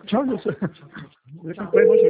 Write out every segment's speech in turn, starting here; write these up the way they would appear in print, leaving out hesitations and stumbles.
Tchau, Wilson. Eu acompanho hoje.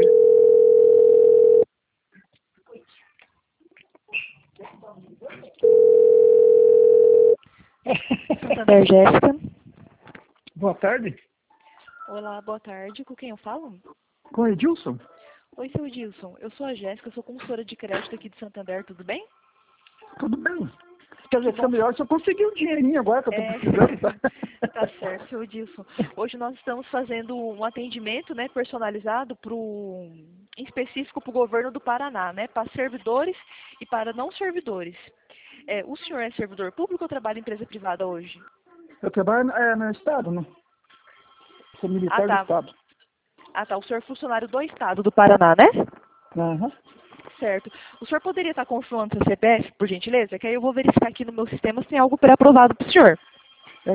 Santander, Jéssica. Boa tarde. Olá, boa tarde. Com quem eu falo? Com o Edilson? Oi, seu Edilson. Eu sou a Jéssica, sou consultora de crédito aqui de Santander, tudo bem? Tudo bem. Quer dizer, fica melhor se eu conseguir um dinheirinho agora que eu tô precisando. Tá certo, seu Edilson. Hoje nós estamos fazendo um atendimento, né, personalizado em específico para o governo do Paraná, né, para servidores e para não servidores. O senhor é servidor público ou trabalha em empresa privada hoje? Eu trabalho no Estado, né? Sou militar do tá. Estado. O senhor é funcionário do Estado do Paraná, né? Uhum. Certo. O senhor poderia estar confirmando seu CPF, por gentileza? Que aí eu vou verificar aqui no meu sistema se tem algo pré-aprovado para o senhor. É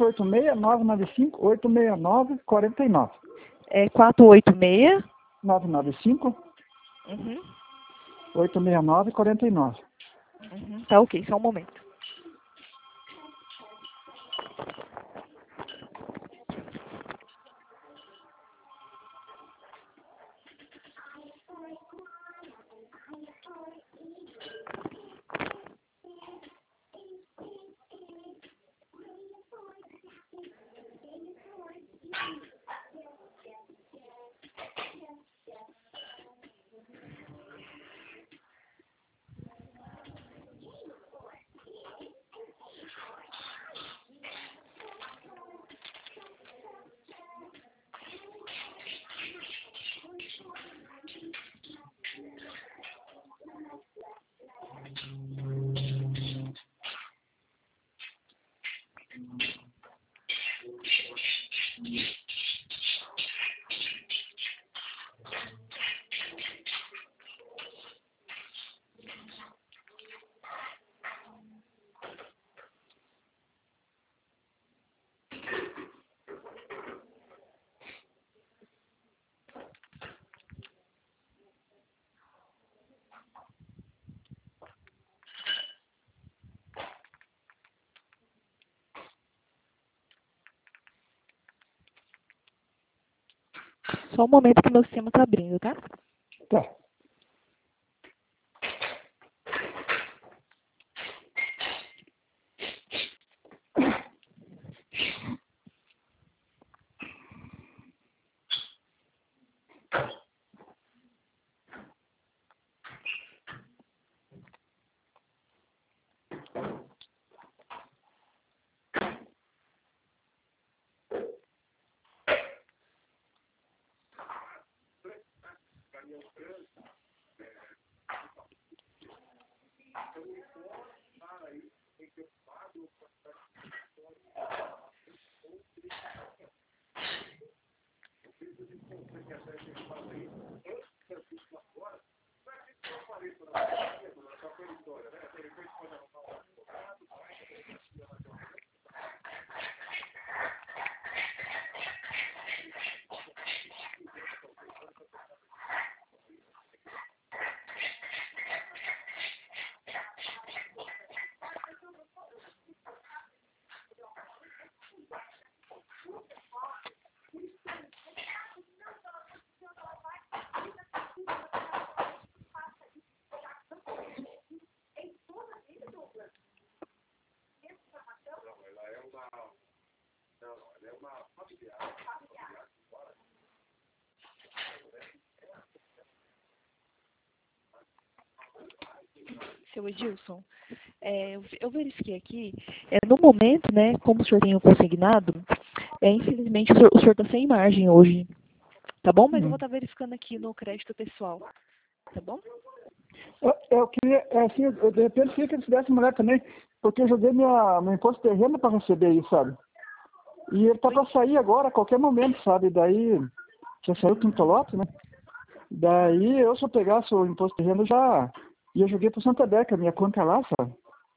486-995-869-49. É 486... 995 Uhum. 869-49. Tá ok, só um momento. Só um momento que meu sistema está abrindo, tá? Tá. Seu Edilson, eu verifiquei aqui, no momento, né, como o senhor tem o consignado, infelizmente o senhor está sem margem hoje, tá bom? Mas eu vou estar verificando aqui no crédito pessoal, tá bom? Eu queria, assim, eu de repente queria que eles fizessem mulher também, porque eu joguei meu imposto de renda para receber isso, sabe? E ele tá para sair agora, a qualquer momento, sabe? Daí, já saiu o quinto lote, né? Daí, se eu pegasse o imposto de renda, e eu joguei pro Santander, que a minha conta é lá, sabe?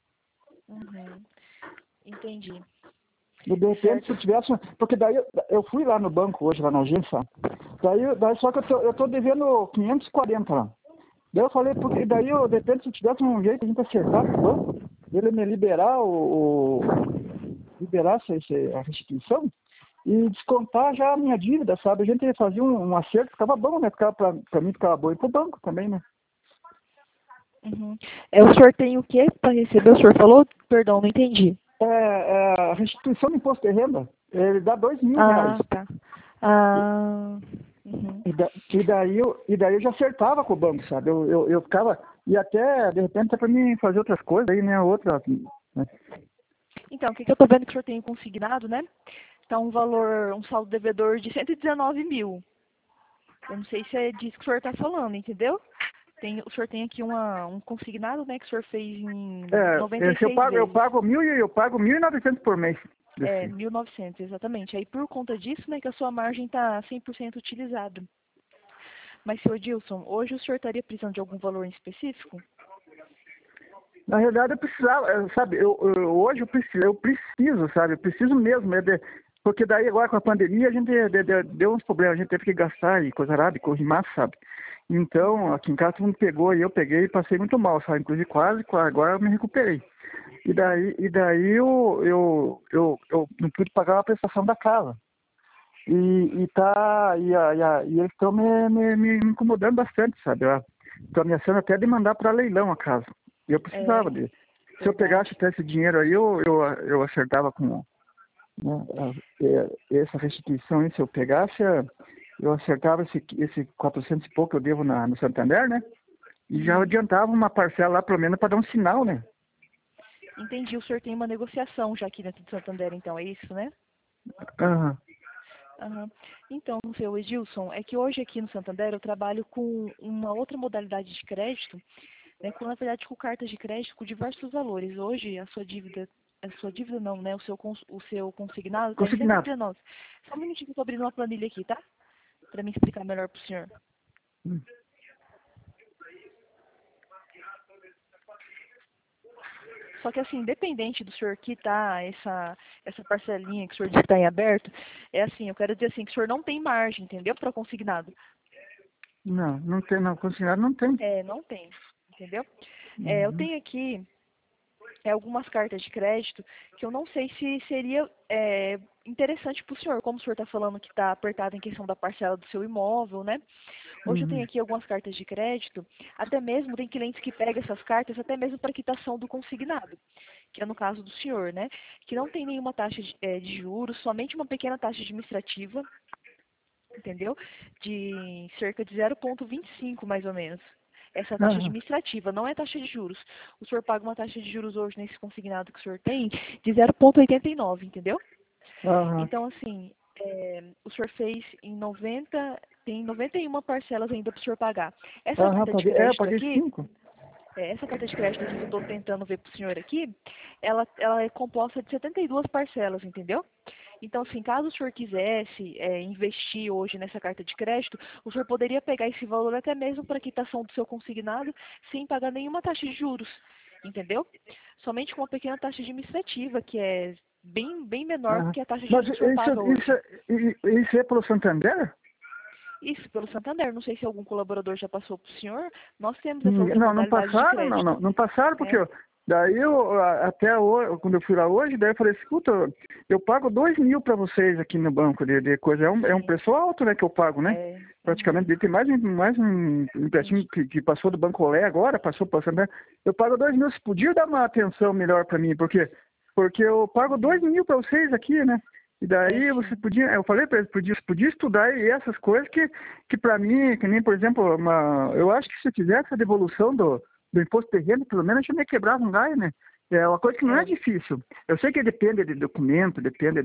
Uhum. Entendi. E de repente, se eu tivesse... Porque daí, eu fui lá no banco hoje, lá na agência, daí só que eu tô devendo 540 lá. Daí eu falei, porque daí, de repente, se tivesse um jeito de a gente acertar com o banco, ele me liberar liberasse a restituição, e descontar já a minha dívida, sabe? A gente fazia um acerto, ficava bom, né? Ficava pra mim ficava bom e pro banco também, né? Uhum. O senhor tem o quê para receber? O senhor falou? Perdão, não entendi. A restituição do imposto de renda, ele dá R$ 2.000. Ah, tá. Ah, uhum. E daí eu já acertava com o banco, sabe? Eu ficava, e até, de repente, é para mim fazer outras coisas aí, né? Né? Então, o que eu estou vendo que o senhor tem consignado, né? Tá um saldo devedor de 119 mil. Eu não sei se é disso que o senhor está falando, entendeu? O senhor tem aqui um consignado, né, que o senhor fez em Se eu 96 pago, eu vezes. pago 1.900 por mês. 1.900, exatamente. Aí, por conta disso, né, que a sua margem está 100% utilizada. Mas, senhor Edilson, hoje o senhor estaria precisando de algum valor em específico? Na realidade, eu precisava, sabe? Hoje eu preciso, sabe? Eu preciso mesmo, porque daí agora com a pandemia a gente deu uns problemas, a gente teve que gastar e coisa arada, e corrimar, sabe? Então, aqui em casa todo mundo pegou e eu peguei e passei muito mal, sabe? Inclusive quase, agora eu me recuperei. E daí eu não pude pagar a prestação da casa. E eles estão me incomodando bastante, sabe? Estão ameaçando até de mandar para leilão a casa. E eu precisava dele. Se eu pegasse até esse dinheiro aí, eu acertava com, né, essa restituição aí. Se eu pegasse, eu acertava esse 400 e pouco que eu devo no Santander, né? E já adiantava uma parcela lá, pelo menos, para dar um sinal, né? Entendi. O senhor tem uma negociação já aqui dentro do Santander, então, é isso, né? Aham. Uhum. Então, seu Edilson, é que hoje aqui no Santander eu trabalho com uma outra modalidade de crédito, né, na verdade com cartas de crédito com diversos valores. Hoje a sua dívida não, né, o seu consignado está em Consignado. 119. Só um minutinho que eu estou abrindo uma planilha aqui, tá? Para me explicar melhor para o senhor. Só que assim, independente do senhor quitar essa parcelinha que o senhor disse que está em aberto, é assim, eu quero dizer assim, que o senhor não tem margem, entendeu? Para consignado. Não tem, não. Consignado não tem. Não tem, entendeu? Eu tenho aqui algumas cartas de crédito que eu não sei se seria interessante para o senhor, como o senhor está falando que está apertado em questão da parcela do seu imóvel, né? Hoje eu tenho aqui algumas cartas de crédito, até mesmo tem clientes que pegam essas cartas até mesmo para quitação do consignado, que é no caso do senhor, né? Que não tem nenhuma taxa de juros, somente uma pequena taxa administrativa, entendeu? De cerca de 0,25 mais ou menos. Essa taxa administrativa, não é taxa de juros. O senhor paga uma taxa de juros hoje nesse consignado que o senhor tem de 0,89, entendeu? Então, assim, o senhor fez tem 91 parcelas ainda para o senhor pagar. Essa carta de crédito aqui, 5. essa carta de crédito aqui que eu estou tentando ver para o senhor aqui, ela é composta de 72 parcelas, entendeu? Então, assim, caso o senhor quisesse investir hoje nessa carta de crédito, o senhor poderia pegar esse valor até mesmo para quitação do seu consignado sem pagar nenhuma taxa de juros, entendeu? Somente com uma pequena taxa administrativa, que é bem menor do que a taxa de juros que o senhor paga hoje. Isso é pelo Santander? Isso, pelo Santander. Não sei se algum colaborador já passou para o senhor. Nós temos essa outra modalidade de crédito. Não passaram, porque daí até hoje, quando eu fui lá hoje, daí eu falei, escuta, eu pago 2.000 para vocês aqui no banco de coisa. É um preço alto, né, que eu pago, né? Praticamente, tem mais um empréstimo que passou do Banco Olé agora, passou para o Santander. Eu pago 2.000, se podia dar uma atenção melhor para mim, porque eu pago 2.000 para vocês aqui, né? E daí você podia, eu falei para eles, podia estudar essas coisas que para mim, que nem, por exemplo, eu acho que se eu fizesse a devolução do imposto de renda, pelo menos eu me quebrava um galho, né? É uma coisa que não é difícil. Eu sei que depende de documento, depende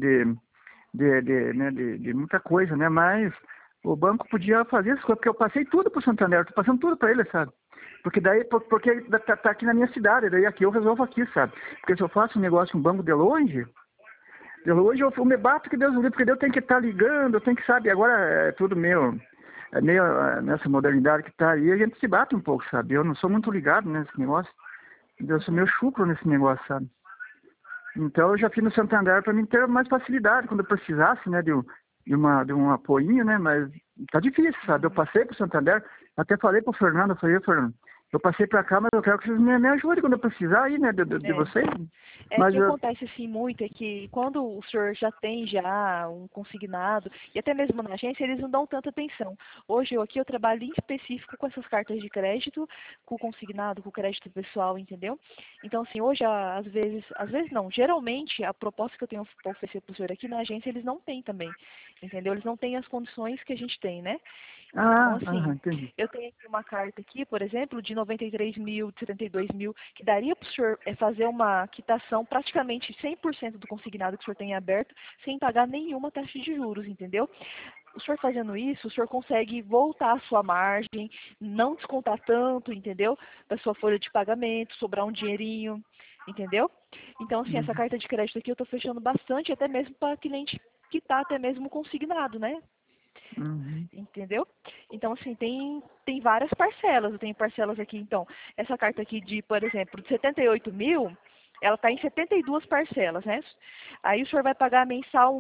de muita coisa, né? Mas o banco podia fazer essas coisas, porque eu passei tudo para o Santander, estou passando tudo para ele, sabe? Porque tá aqui na minha cidade, daí aqui eu resolvo aqui, sabe? Porque se eu faço um negócio com um banco de longe eu me bato que Deus me livre, porque eu tenho que estar ligando, eu tenho que, sabe, agora é tudo meio nessa modernidade que está aí, a gente se bate um pouco, sabe? Eu não sou muito ligado nesse negócio, eu sou meio chucro nesse negócio, sabe? Então eu já fiz no Santander para mim ter mais facilidade quando eu precisasse, né, de um apoio, né? Mas tá difícil, sabe? Eu passei pro Santander, até falei pro Fernando, Fernando, Eu passei para cá, mas eu quero que vocês me ajudem quando eu precisar aí, né, de vocês. O que acontece assim muito é que quando o senhor já tem um consignado, e até mesmo na agência, eles não dão tanta atenção. Hoje eu trabalho em específico com essas cartas de crédito, com o consignado, com o crédito pessoal, entendeu? Então assim, hoje às vezes não, geralmente a proposta que eu tenho para oferecer para o senhor aqui na agência, eles não têm também, entendeu? Eles não têm as condições que a gente tem, né? Então, assim, Entendi. eu tenho aqui uma carta aqui, por exemplo, de 93 mil, de 72 mil, que daria para o senhor fazer uma quitação praticamente 100% do consignado que o senhor tem aberto, sem pagar nenhuma taxa de juros, entendeu? O senhor fazendo isso, o senhor consegue voltar a sua margem, não descontar tanto, entendeu? Da sua folha de pagamento, sobrar um dinheirinho, entendeu? Então, assim, essa carta de crédito aqui eu estou fechando bastante, até mesmo para cliente que está até mesmo consignado, né? Entendeu? Então, assim, tem várias parcelas. Eu tenho parcelas aqui, então, essa carta aqui de, por exemplo, de 78 mil, ela está em 72 parcelas, né? Aí o senhor vai pagar mensal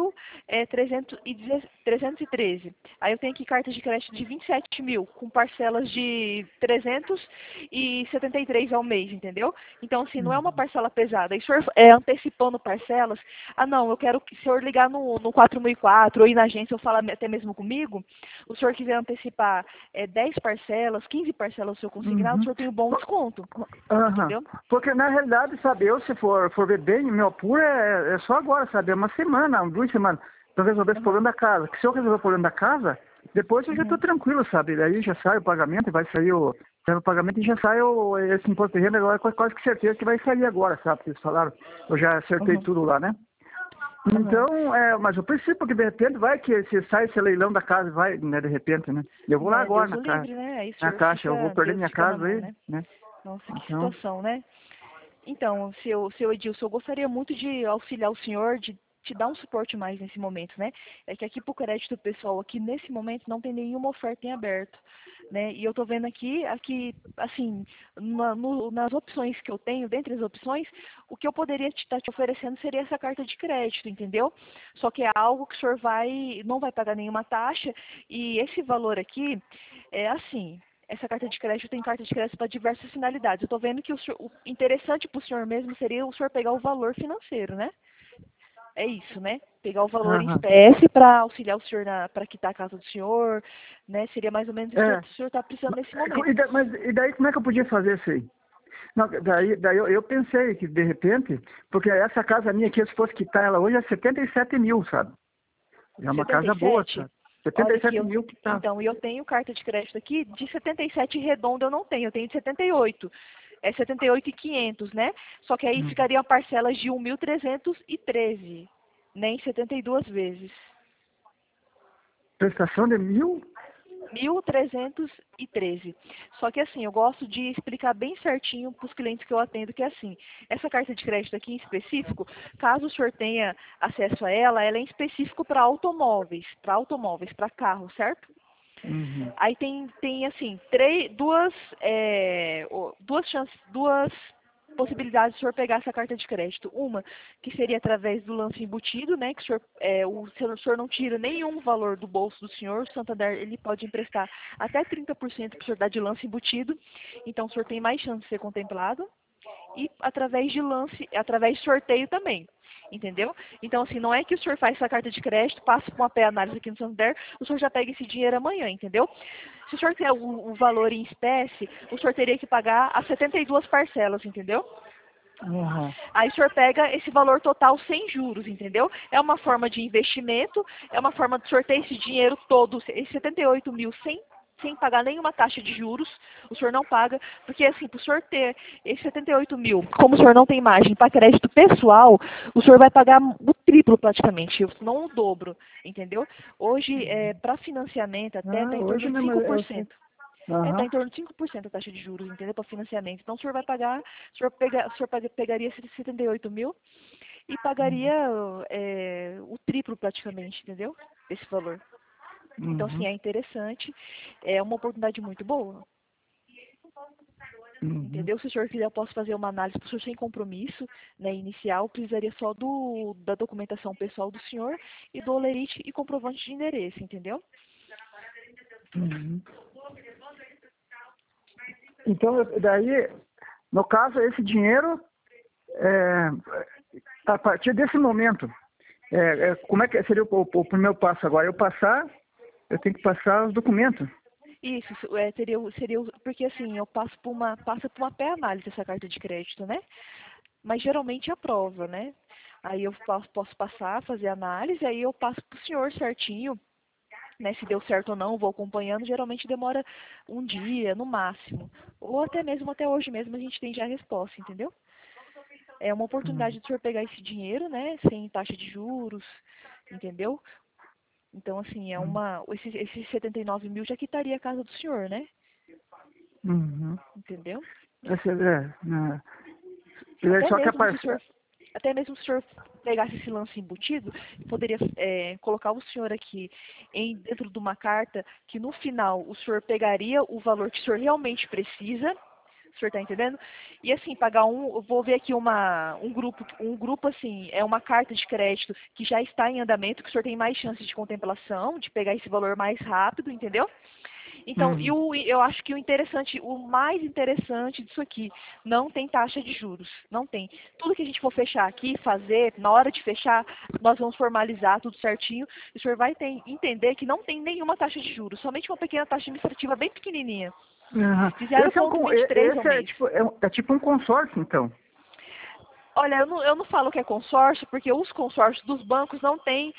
1.313. Aí eu tenho aqui cartas de crédito de 27 mil, com parcelas de 373 ao mês, entendeu? Então, assim, não é uma parcela pesada. Aí o senhor antecipando parcelas, não, eu quero que o senhor ligar no 4004 ou ir na agência ou falar até mesmo comigo, o senhor quiser antecipar 10 parcelas, 15 parcelas do seu consignado, o senhor tem um bom desconto, entendeu? Porque na realidade, sabe, eu se for ver bem, meu apuro é só agora, sabe, é uma semana, 2 semanas, para resolver esse problema da casa. Que se eu resolver o problema da casa, depois eu já estou tranquilo, sabe, daí já sai o pagamento, vai sair o pagamento e já sai esse imposto de renda agora, quase que certeza que vai sair agora, sabe, porque eles falaram, eu já acertei tudo lá, né? Então, mas eu preciso, porque de repente vai que se sai esse leilão da casa, vai, né, de repente, né? Eu vou lá agora Deus o livre, né? Aí o na senhor caixa, eu vou perder Deus minha fica na casa mão, aí, né? Nossa, que Então, situação, né? Então, seu Edilson, eu gostaria muito de auxiliar o senhor, de te dar um suporte mais nesse momento, né? É que aqui pro crédito pessoal, aqui nesse momento, não tem nenhuma oferta em aberto, né? E eu tô vendo aqui assim, nas opções que eu tenho, dentre as opções, o que eu poderia estar te oferecendo seria essa carta de crédito, entendeu? Só que é algo que o senhor não vai pagar nenhuma taxa, e esse valor aqui é assim. Essa carta de crédito tem carta de crédito para diversas finalidades. Eu estou vendo que o interessante para o senhor mesmo seria o senhor pegar o valor financeiro, né? É isso, né? Pegar o valor em espécie para auxiliar o senhor para quitar a casa do senhor, né? Seria mais ou menos isso que o senhor está precisando nesse momento. E daí como é que eu podia fazer isso aí? Não, daí eu pensei que, de repente, porque essa casa minha aqui, se fosse quitar ela hoje, é 77 mil, sabe? É uma casa boa, sabe? Olha aqui, 77 mil que tá. então, eu tenho carta de crédito aqui, de 77 redondo eu não tenho, eu tenho de 78. É 78.500, né? Só que aí ficaria parcelas de 1.313, né? Em 72 vezes. Prestação de 1.000? 1.313. Só que assim, eu gosto de explicar bem certinho para os clientes que eu atendo que é assim, essa carta de crédito aqui em específico, caso o senhor tenha acesso a ela é em específico para automóveis, para carro, certo? Aí tem assim, duas possibilidades de o senhor pegar essa carta de crédito. Uma, que seria através do lance embutido, né? Que o senhor não tira nenhum valor do bolso do senhor. O Santander ele pode emprestar até 30% para o senhor dar de lance embutido. Então o senhor tem mais chance de ser contemplado. E através de sorteio também. Entendeu? Então, assim, não é que o senhor faz essa carta de crédito, passa com uma pré-análise aqui no Santander, o senhor já pega esse dinheiro amanhã, entendeu? Se o senhor quer o valor em espécie, o senhor teria que pagar as 72 parcelas, entendeu? Aí o senhor pega esse valor total sem juros, entendeu? É uma forma de investimento, é uma forma de sortear esse dinheiro todo, esses 78 mil sem pagar nenhuma taxa de juros, o senhor não paga, porque assim, para o senhor ter esses 78 mil, como o senhor não tem margem para crédito pessoal, o senhor vai pagar o triplo praticamente, não o dobro, entendeu? Hoje, para financiamento até está em torno de 5%. Está em torno de 5% a taxa de juros, entendeu? Para financiamento. Então o senhor vai pagar, pegaria esses 78 mil e pagaria o triplo praticamente, entendeu? Esse valor. Então, assim, é interessante, é uma oportunidade muito boa. Entendeu? Se o senhor quiser, eu posso fazer uma análise para o senhor sem compromisso, né, inicial, precisaria só da documentação pessoal do senhor e do holerite e comprovante de endereço, entendeu? Então, daí, no caso, esse dinheiro, a partir desse momento, como é que seria o primeiro passo agora? Eu tenho que passar os documentos. Isso, seria, porque assim, eu passa por uma pré-análise essa carta de crédito, né? Mas geralmente aprova, né? Aí eu posso passar, fazer análise, aí eu passo para o senhor certinho, né? Se deu certo ou não, vou acompanhando. Geralmente demora um dia, no máximo. Ou até mesmo até hoje mesmo a gente tem já a resposta, entendeu? É uma oportunidade do senhor pegar esse dinheiro, né? Sem taxa de juros, entendeu? Então, assim, esses 79 mil já quitaria a casa do senhor, né? Uhum. Entendeu? Até Só que a mesmo se o parte. senhor, até mesmo se o senhor pegasse esse lance embutido, poderia colocar o senhor aqui dentro de uma carta que no final o senhor pegaria o valor que o senhor realmente precisa. O senhor está entendendo? E assim, pagar eu vou ver aqui um grupo assim, é uma carta de crédito que já está em andamento, que o senhor tem mais chances de contemplação, de pegar esse valor mais rápido, entendeu? Então, Uhum. eu acho que o mais interessante disso aqui, não tem taxa de juros, não tem. Tudo que a gente for fechar aqui, fazer, na hora de fechar, nós vamos formalizar tudo certinho, e o senhor vai entender que não tem nenhuma taxa de juros, somente uma pequena taxa administrativa bem pequenininha, Uhum. de 0,23 ao Esse mês. é tipo um consórcio, então. Olha, eu não falo que é consórcio, porque os consórcios dos bancos não têm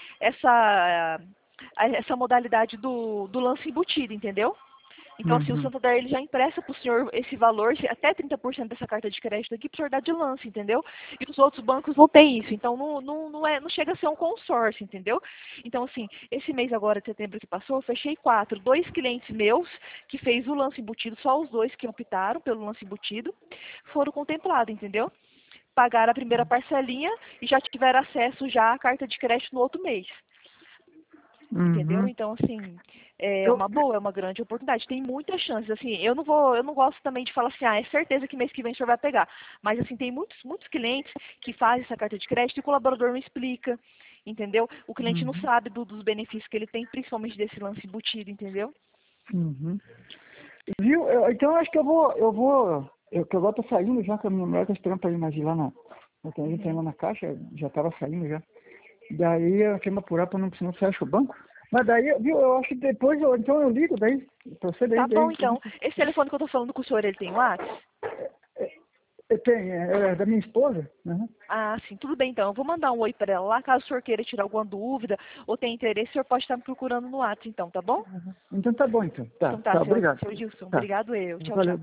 essa modalidade do lance embutido, entendeu? Então, assim, o Uhum. Santander ele já empresta para o senhor esse valor, até 30% dessa carta de crédito aqui, para o senhor dar de lance, entendeu? E os outros bancos não têm isso. Então, não chega a ser um consórcio, entendeu? Então, assim, esse mês agora, de setembro que passou, eu fechei 4. 2 clientes meus que fez o lance embutido, só os 2 que optaram pelo lance embutido, foram contemplados, entendeu? Pagaram a primeira parcelinha e já tiveram acesso já à carta de crédito no outro mês. Entendeu? Uhum. Então, assim, é Eu, uma boa, é uma grande oportunidade. Tem muitas chances. Assim, eu não gosto também de falar assim, é certeza que mês que vem o senhor vai pegar. Mas, assim, tem muitos clientes que fazem essa carta de crédito e o colaborador não explica, entendeu? O cliente não uhum. sabe dos benefícios que ele tem, principalmente desse lance embutido, entendeu? Uhum. Viu? Então, eu acho que que agora tô saindo já, que a minha mulher tá esperando pra ir mais ir lá a gente tá indo Uhum. na caixa, já tava saindo já. Daí eu queria me apurar pra não, senão fecha o banco. Mas daí, viu, eu acho que depois, então eu ligo daí, pra você Tá bom, daí a então. gente, Esse telefone que eu tô falando com o senhor, ele tem WhatsApp? tem, da minha esposa, né? Ah, sim, tudo bem então. Eu vou mandar um oi para ela lá, caso o senhor queira tirar alguma dúvida ou tenha interesse, o senhor pode estar me procurando no WhatsApp então, tá bom? Então tá bom, então. Então tá, Obrigado. seu Gilson. Tá, Obrigado eu. Tchau, valeu. tchau.